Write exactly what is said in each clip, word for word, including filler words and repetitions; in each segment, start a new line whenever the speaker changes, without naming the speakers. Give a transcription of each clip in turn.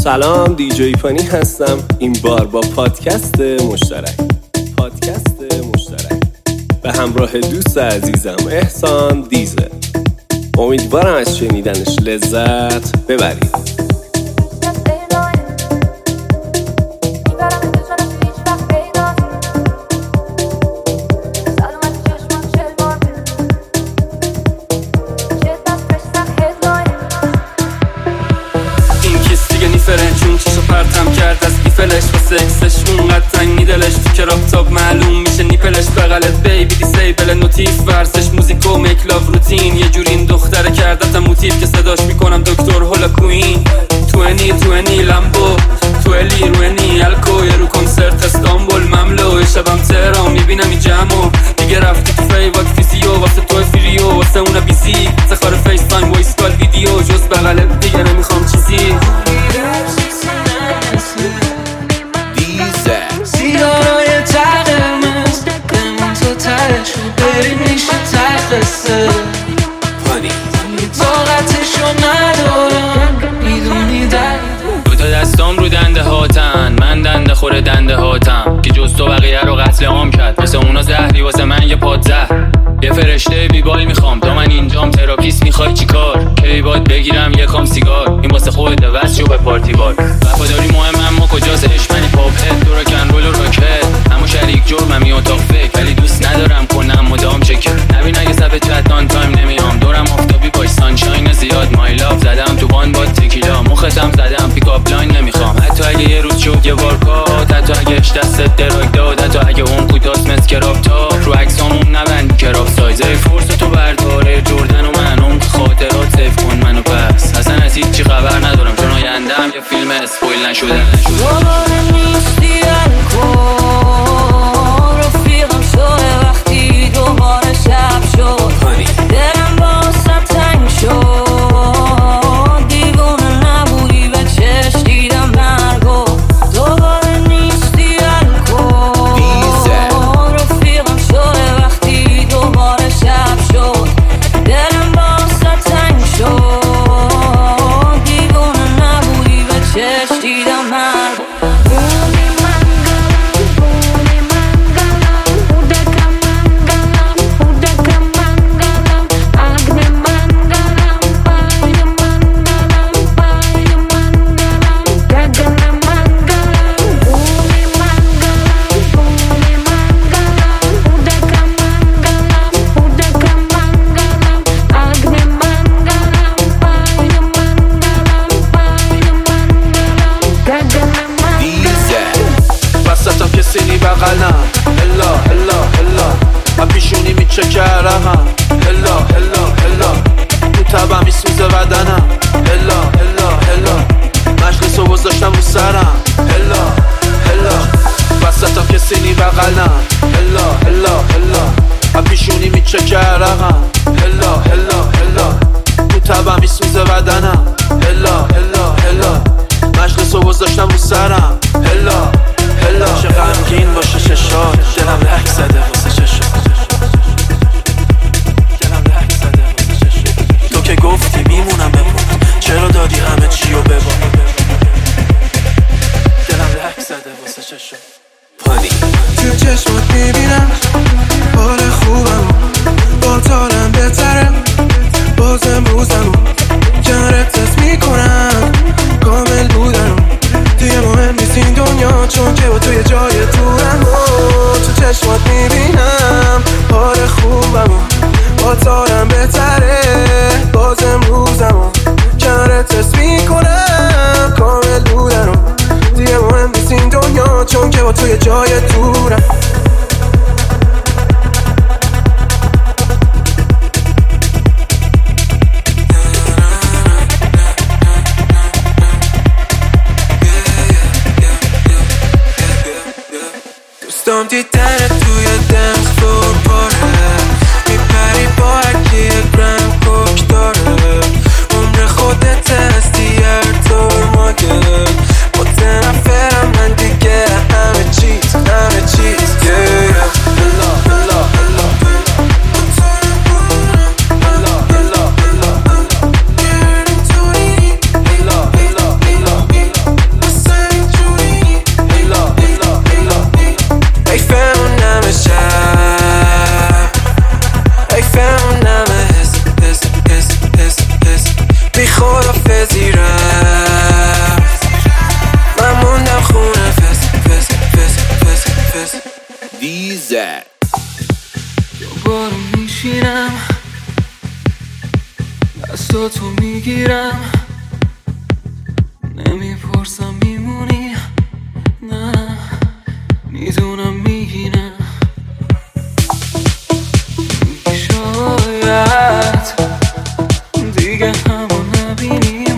سلام، دیجی پانی هستم. این بار با پادکست مشترک پادکست مشترک به همراه دوست عزیزم احسان دیزل. امیدوارم از شنیدنش لذت ببرید.
چون چشو پرتم کرد از گیفلش و سکسش اونقدر تنگی دلش تو کراپتاپ معلوم میشه نیپلش بغلت بیبی دیسیبل نوتیف ورزش موزیک و میک لاو روتین یه جوری این دختره کردتم موتیف که صداش میکنم دکتر هولا کوین توینی توینی لامبو تویلی روینی الکو یه رو کنسرت استانبول مملو شبم تهران میبینم این جمعو دیگه رفتی تو فیوات فیزیو واسه تو فریو واسه اونا بیزی سخار فیس تایم وایس کال ویدیو جز بغلت دیگه نمیخوام چیزی.
سیگارای تقرمز دمون تو ترش رو بریم میشه تقصه طاقتشو ندارم میدونی در
دو تا دستام رو دنده هاتن من دنده خوره دنده هاتم که جز تو بقیه رو قتل عام کرد مثل اونا زهری واسه من یه پاد زهر یه فرشته بیبال میخوام تا من اینجام تراپیست میخوای چی کار کی باد بگیرم یه کام سیگار این واسه خودت واسه شو به پارتی بار وفاداری مهم اما کجاست عشق منی پاپ هد دو راکن رول و راکت اما شریک جرمم این اتاق فکر ولی دوست ندارم کنم مدام چک نبین اگه سب چت آن تایم نمیام دورم آفتابی باش سانشاین زیاد مای لاف زدم تو وان با تکیلا مختم زدم پیک اپ لاین نمیخوام حتی اگه یه روز شد یه وارکات حتی اگه اش دست دراگ داد حتی اگه اون کوتاست مس کراپ تاپ رو عکسامون نبند کراپ سایزه فورس تو برداره جردن و من اون خاطرات سیف کن منو پس اصلا از هیچ چی خبر ندارم چون آیندهم یه فیلم اسپویل نشده
دوباره نیستی الکل رفیقم شده وقتی دوباره شب شد دلم واسه تنگ شد دیوونه نبودی به چشم دیدم مرگو دوباره نیستی الکل رفیقم شده وقتی دوباره شب شد دلم واسه تنگ شد دیوونه نبودی به چشم دیدم مرگو
بغلم هلا هلا هلا و پیشونی میچکرم هلا هلا هلا تو تبم میسوزه بدنم هلا هلا هلا مجلسو گذاشتم رو سرم هلا هلا وسطم کسی نی بغلم هلا هلا هلا و پیشونی میچکرم هلا هلا هلا تو تبم میسوزه بدنم هلا هلا هلا مجلسو گذاشتم رو سرم هلا هلا چه غمگین باشه ششات دلم لک زده واسه چشات دلم لک زده واسه چشات تو که گفتی میمونم بمون چرا دادی همه چیو ببار دلم لک زده واسه چشات پانی تو چشمات میبینم حال خوبم با تالم بهتره بازم روزم کنارت تست میکنم کامل بودم دیگه مهم نیست این دنیا چون که با توی جای دورم تو چشمات میبینم حال خوبم با تارم بهتره بازم روزم کنارت تست میکنم کامل بودم دیگه مهم نیست این دنیا چون که با توی جای دورم دوستم دیدنت توی دنس فور پاره میپری با هرکی یک رنگ کوک داره عمر خودت هستی هر طور ماگه با تنفرم من دیگه همه چیز همه چیز yeah. هلا هلا هلا هلا هلا هلا خدافزی رفت من موندم خونه فس فس فس فس فس
دیزه
دوباره میشینم دستاتو میگیرم نمیپرسم میمونی نه میدونم میگی نه شاید دیگه همو نبینیم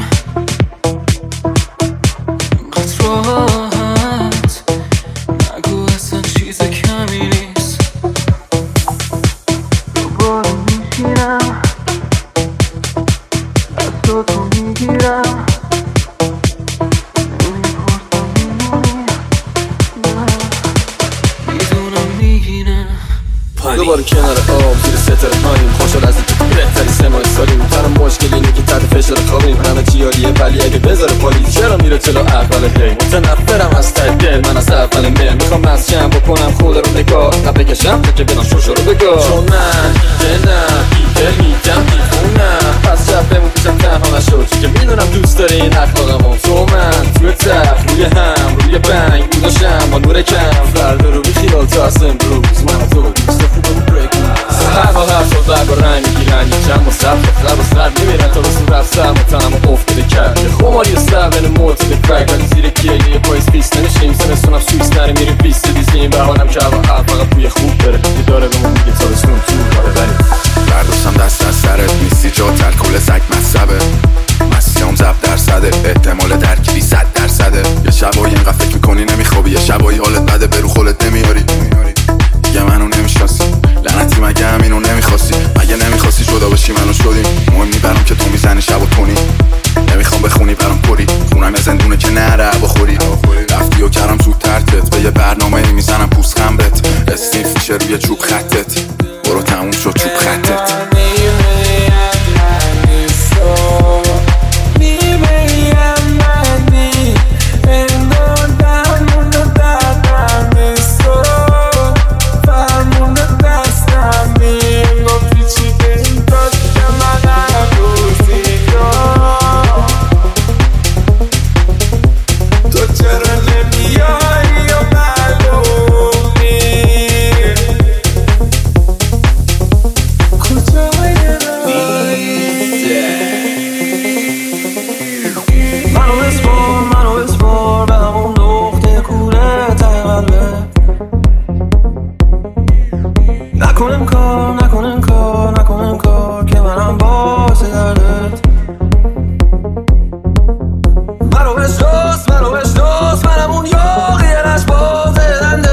انقدر راحت نگو اصلا چیز کمی نیست دوباره میشینم دستاتو میگیرم نمیپرسم میمونی نه میدونم میگی نه
دوباره کنار آب زیر ستاره پایین خوشحال از تو بهتری سه ماه سالیم تنها مشکل اینه که تحت فشار خوابیم همه چی عالیه ولی اگه بذاره پالیز چرا میره جلو اول هی متنفرم از ته دل من از اول مل میخوام مسجم بکنم خود رو نگاه نه بکشم تا که بدن شوشو رو بگاه چون من دلم بیدل میدم دیفونم پس شب بمون پیشم تنها نشو چون که میدونم دوست داری این اخلاقمو تو من توی تخت روی هم روی بنگ بوداشم با نور کم فردا رو بیخیال تا از امروز من تو دوست خوبم هر با هر شد برگ و رنگ میگیرن یک چند با سب خطر و سر میمیرن تا رسون رفت سر متنم و افتاده کرد یه خماری و سر بین موت به کرک ولی زیر کیلی یه پایز پیست نمیشیم سنستونم سویس نره میریم بیست دیزیم بهانم که هوا هر فقط بوی خوب داره یه داره به من میگه تارستون تو داره ولی
برداشتم دست از سرت نیستی جا ترکل سک مصبه مسیام زب درصده احتمال درکی صد درصده یه شبایی اینقدر فکر میکنی نمیخوابی یه شبایی حالت بده برو خولت نمیاری دیگه منو نمیشناسی لعنتی مگه همینو نمیخواستی مگه نمیخواستی جدا بشی منو شدیم مهم نی برام که تو میزنی شب و تونی نمیخوام بخونی برام پری خونم یه زندونه که نره بخوری رفتی و کردم زود ترکت به یه برنامه میزنم پوست خمرت استین فیشه روی چوب خطت برو تموم شد چوب خطت
نکنم کار نکنم کار نکنم کار که منم باعث دردت منو بشناس منو بشناس منم اون یاقی لشباز دنده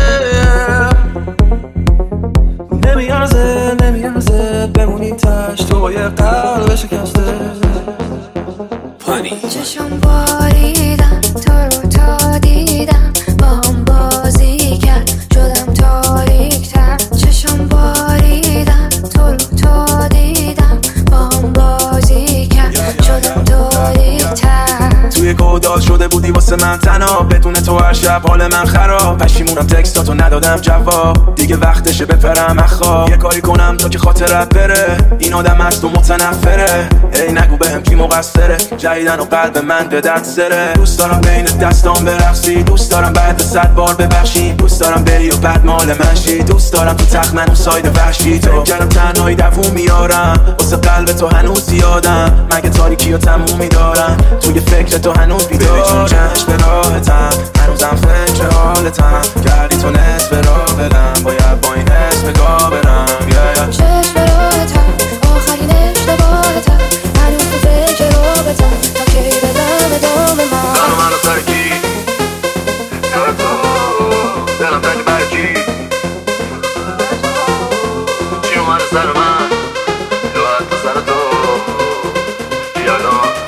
نمیارزه نمیارزه بمونی تش تو با یه قلب شکسته
پانی
چشم باریدم تو رو تا دیدم با هم بازی کرد شدم تاریک‌تر چشم باریدم تو رو تا دیدم با هم بازی کرد شدم تاریک‌تر
توی گودال شده بودی واسه من تنها بدون تو هر شب حال من خراب پشیمونم تکستاتو ندادم جواب دیگه وقتشه بپرم اخواب یه کاری کنم تا که خاطرت بره این آدم از تو متنفره ای نگو بهم کی مقصره جدیدن و قلب من به درد سره دوست دارم بین دستام برقصی دوست دارم بعد صد بار ببخشی دوست دارم بری و بعد مال من شی دوست دارم تو تخت منو ساید وحشی تو کردم تنهایی دووم میارم واسه قلب تو هنوز زیادم مگه تاریکی و تمومی دارم توی فکر تو هنوز بیدارم چشم به راحتم هنوزم فکر حالتم کردی تو نصف راه بدم باید با این حس بگاه برم yeah.
چشم به راحتم آخرین اشتباهتم هنوز تو فکر رابطم تا کی بدم ادامه من
منو منو ترکی سر تو دلم تنگ برکی چی اومده سر من یا حتی سر تو یادم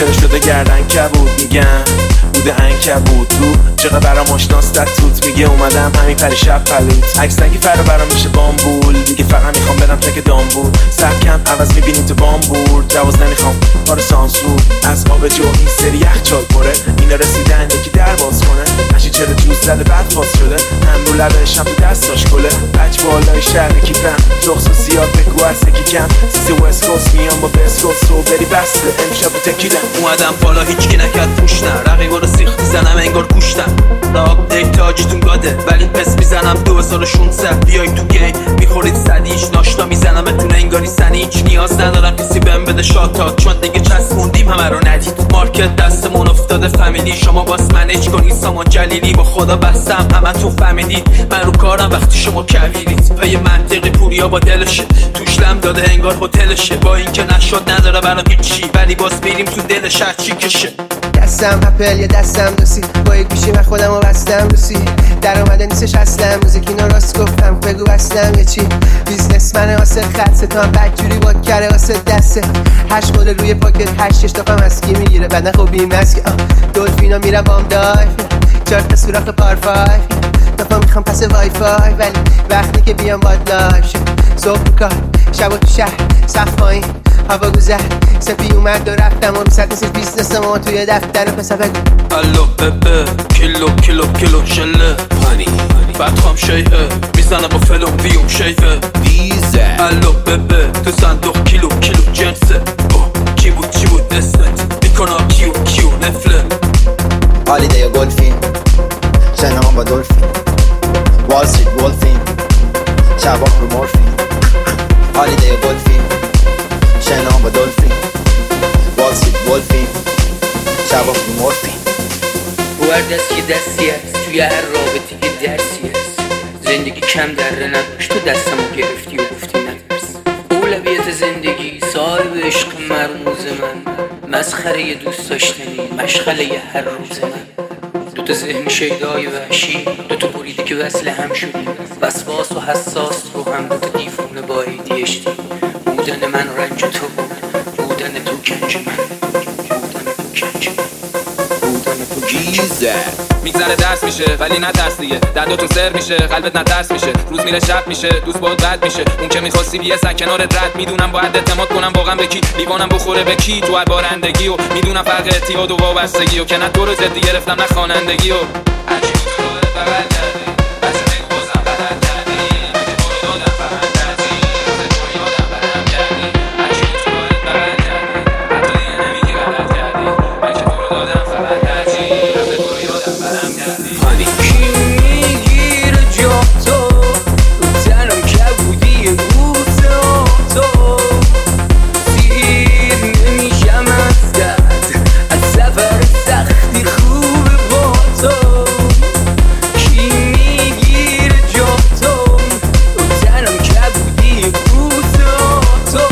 چرا شده گردن کبود میگن بوده عنکبوت تو چقدر برام آشناست توت میگه اومدم همین پری شب پلوت عکس نگی فرا برام میشه بامبول دیگه فقط میخوام برم تک دامبول سبکم عوض میبینی تو بامبول جواز نمیخوام کار سانسور از آب جو این سری یخچال پره اینا رسیدن یکی در باز کنه نشی چرا جوز زده بعد فاز شده هم رو لبش هم تو دستاش کله بچ بالای شهر کیپم رخص و زیاد بگو از یکی کم سیسی وست کوست میام با بست کوست و بری بسته امشب و تکیدم اومدم بالا هیچکی نکرد پوش نه رقیبا رو سیختی زنم انگار کشتم آپدیت تاجیتون گاده ولی پس میزنم دو هزار و شانزده بیای تو گیم میخورید صدیش ناشتا میزنم بتونه انگاری سنی هیچ نیاز ندارم کسی بهم بده شاتات چون دیگه چسبوندیم همه رو ندید مارکت دستمون افتاده فامیلی شما باس منیج کنید سامان جلیلی با خدا بستم همه تو فهمیدید من رو کارم وقتی شما کویرید پای منطقی پوریا با دلشه توش لم داده انگار هتلشه با اینکه نشد نداره برام هیچی ولی باز میریم تو دلش هر چی کشه
دستم اپل یا دستم دوسی با یک گوشی من خودم رو بستم دوسی در اومده نیستش اصلا موزیک اینو راست گفتم بگو بستم یه چی بیزنس من واسه خرسه تا هم بدجوری با کره واسه دسته هشت گل روی پاکت هشتش تاپم اسکی میگیره بعد خوب بیم اسکی دولفینا میرم بام دای چارت تا سوراخ پارفای تاپا میخوام پس وای فای ولی وقتی که بیام باد لایف صبح کار شب و تو شهر سخت پایین هوا گذر سپی اومد و رفتم و رو ست نسید بیزنس ما توی دفتر پسا بگو
الو ببه کیلو کیلو کیلو شله
پانی
فتخام شیعه میزنم با فلوم بیوم شیعه
دیزه
الو ببه تو صندوق کیلو کیلو جنسه کی بود چی بود اسمت میکنم کیو کیو نفله
هالیده یا گلفین شنام با دولفین وال استریت وولفین شباک رو مورفین هالیده یا گلفین شنام با دولفین وال استریت وولفین شباک رو مورفین
او هر دست که دستی هست توی هر رابطه که درسی هست زندگی کم دره نداشت تو دستمو گرفتی و گفتی نترس اولویت زندگی صاحب عشق مرموز من مسخره دوست داشتنی مشغله هر روز من دوتا ذهن شیدای وحشی دوتا بریده که وصل هم شدیم وسواس و حساس رو هم دوتا دیفونه با ای دی اچ دی بودن من رنج تو بود بودن تو کنج من بودن تو کنج من بودن تو کنج من
میگذره درس میشه ولی نه ترس دیگه دنداتون سر میشه قلبت نه ترس میشه روز میره شب میشه دوست باید بد میشه اون که میخواستی بیه سن کنارت رد میدونم باید اعتماد کنم واقعا به کی لیوانم بخوره به کی تو هر بارندگی و میدونم فرق اتیاد و وابستگی و که نه تو رو جدی گرفتم نه خوانندگی و هرچی بود تو راهت بغل کردی بچه بگو بازم غلط کردی من که تو رو دادم فقط ترجی روز تو یادم برم کردی هرچی بود تو راهت بغل کردی حتی دیگه نمیگی غلط کردی من که تو رو دادم فقط ترجی روز تو یادم برم کردی
کی میگیره جا تو رو تنم کبودی بوته تو سیر نمیشم از درد از سفر سختی خوبه با تو کی میگیره جا تو رو تنم کبودی بوته تو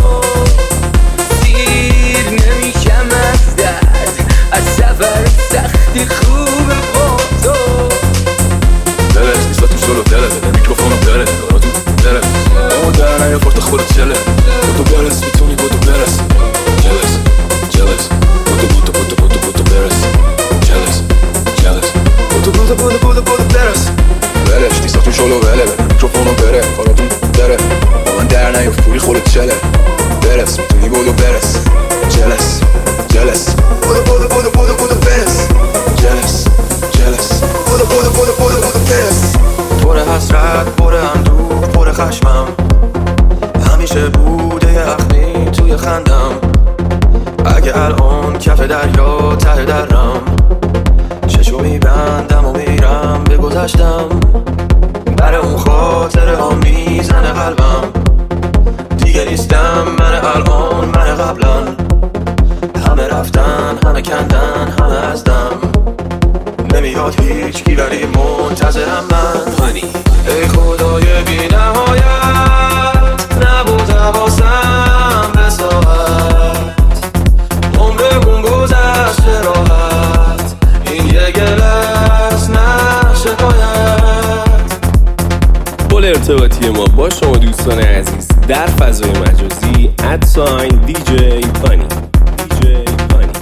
سیر نمیشم از درد از سفر سختی خوبه با تو
برس نیستا تو سولو دلت میکروفونو برس دارا تو برس اما در نیا پورت خودت چله بودو برس میتونی بودو برس جلس جلس بودو بودو بودو بودو بودو برس جلس جلس بودو بودو بودو بودو بودو برس برس نیستا تو سولو بله میکروفونو بره کاراتون داره با من در نیا پوری خودت چله برس میتونی بودو برس جلس جلس بودو بودو بودو بودو بودو برس جلس جلس بودو بودو بودو بودو بودو برس پر حسرت پر اندوه پر خشمم همیشه بوده یخنی توی خندم اگه الان کف دریا ته درم چشو میبندم و میرم به گذشتم بر اون خاطره ها میزنه قلبم دیگه نیستم من الان من قبلا همه رفتن همه کندن همه از دم نمیاد هیچ کی ولی منتظرم من
پانی
ای خدای بی نهایت نبود حواسم به ساعت عمرمون گذشته راحت این یه گلس نه شکایت.
پل ارتباطی ما با شما دوستان عزیز در فضای مجازی ادساین دی جی پانی دی جی پانی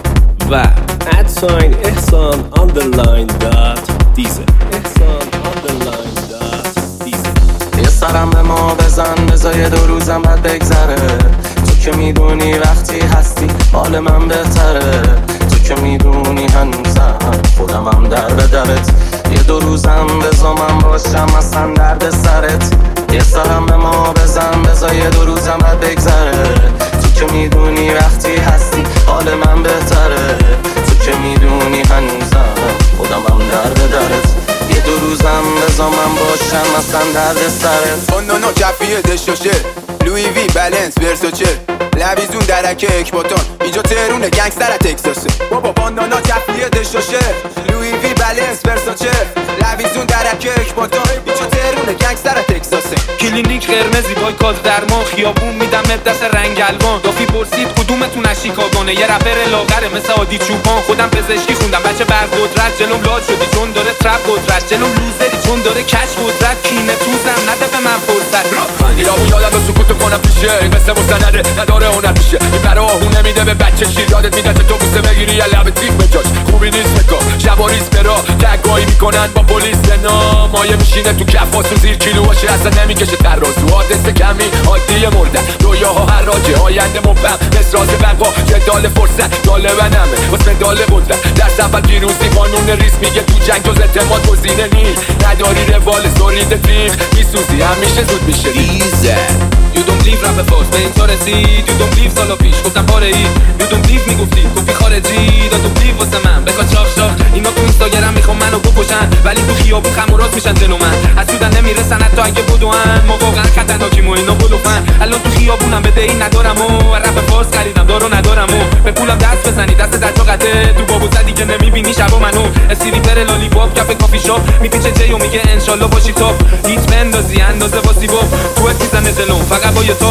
و ادساین احسان آندرلاین دات دیزه احسان آندرلاین دات دیزه.
یه سرم به ما بزن بذار دو روزم بعد بگذره، تو که میدونی وقتی هستی حال من بهتره، تو که میدونی هنوزم خودمم در به درت، یه دو روزم بذار من باشم اصلا درد سرت. یه سرم به ما بزن بذار یه دو روزم بعد بگذره، تو که میدونی وقتی هستی حال من بهتره، تو که میدونی هنوزم خودمم در به درت، یه دو روزم بذار من باشم اصلا درد سرت.
بانانا کفیه دشاشه لوی وی بلنس ورساچه لویزون درکه اکباتان اینجا تهرونه گنگستر تکساسه بابا. بانانا کفیه دشاشه لوی وی بلنس ورساچه لویزون درکه اکباتان اینجا تهرونه گنگستر تکساسه.
کلینیک قرمزی وای کاز درمان خیابون میدم دست رنگ الوان. دافی پرسید کدومتون از شیکاگونه، یه رپر لاغره مثل عادی چوپان. خودم پزشکی خوندم بچه برقدرت، جلوم لاد شدی چون داره ترپ قدرت، جلوم لوزری چون داره کش قدرت، کینه توزم نده به من فرصت.
ایرامون یادم رو سکوتو کنم پیشه، این قصه مستنده نداره هنر میشه، این برای آهون نمیده به بچه شیر، یادت میده تو بوسه بگیری یه لبه تیک بجاش، خوبی نیست بکار شباریز برا تگایی میکنن با پلیس نه مایه میشینه تو کفاسو زیر کیلو باشه اصلا نمیکشه ترازو، حادثه کمی عادی مردن، رویاها هر راجه آینده مبهم مثل راز بقا جدال فرصت طالبه نمه واسه مدال قدرت در سفر پیروزی قانون ریس میگه تو جنگ جز اعتماد گزینه نیست، نداری روال سورید تیغ میسوزی همیشه زود میشه ریزه.
You don't believe رپ فاس به این تا رسید، You don't believe سالا پیش گفتم پاره ای، You don't believe میگفتی کپی خارجی، Don't believe واسه من بخواد شاخ شاخ اینا تو اینستاگرام میخوام منو بکشن، ولی تو خیابون خم و راست میشن جلو من، حسودن نمیرسن حتی اگه بدوان، ما واقعا خطرناکیم و اینا بلوفن. الان تو خیابونم بدهی ندارم و رپ فاس خریدم دارو ندارم و به پولم دست بزنی دست در تو قطعه، تو بابو زدی که نمیبینی شبا منو استریپر لالی پاپ کف کافی شاپ میپیچه جی و میگه انشالله باشی تاپ، هیچ بندازی اندازه واسي باب تو میزنه دلم فقط با یه تو.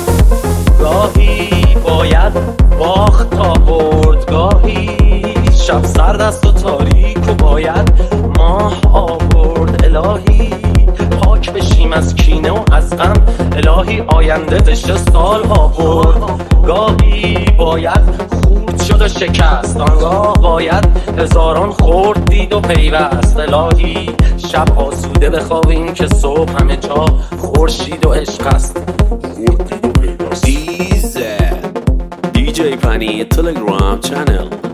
گاهی باید باخت تا برد، گاهی شب سرد است و تاریک و باید ماه آورد. الهی پاک بشیم از کینه و از غم، الهی آینده بشه سالها برد. گاهی باید خورد شد و شکست، آنگاه باید هزاران خورد دید و پیوست. الهی شب آسوده بخوابیم که صبح همه جا خورشید و عشق است.
دیزه دی جی پنی تلگرام چنل